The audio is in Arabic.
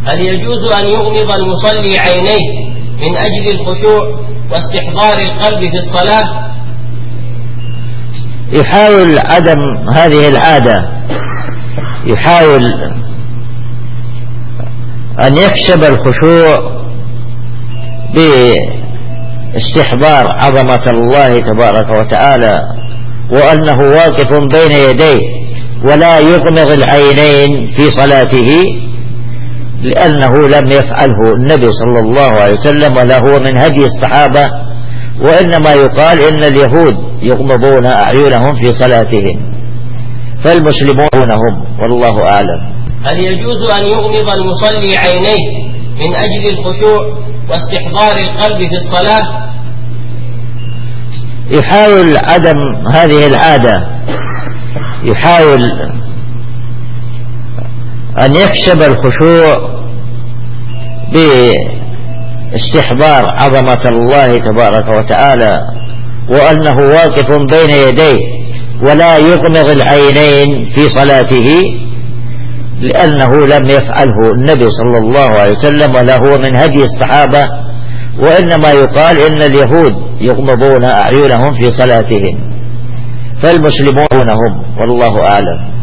هل يجوز أن يغمض المصلي عينيه من أجل الخشوع واستحضار القلب في الصلاة؟ يحاول عدم هذه العادة، يحاول أن يكسب الخشوع باستحضار عظمة الله تبارك وتعالى وأنه واقف بين يديه، ولا يغمض العينين في صلاته، لأنه لم يفعله النبي صلى الله عليه وسلم ولا هو من هدي الصحابة، وإنما يقال إن اليهود يغمضون أعينهم في صلاتهم، فالمسلمون هم، والله أعلم. هل يجوز أن يغمض المصلي عينيه من أجل الخشوع واستحضار القلب في الصلاة؟ يحاول عدم هذه العادة، يحاول أن يكسب الخشوع باستحضار عظمة الله تبارك وتعالى وأنه واقف بين يديه، ولا يغمض العينين في صلاته، لأنه لم يفعله النبي صلى الله عليه وسلم ولا هو من هدي الصحابة، وإنما يقال إن اليهود يغمضون أعينهم في صلاتهم، فالمسلمون هم، والله أعلم.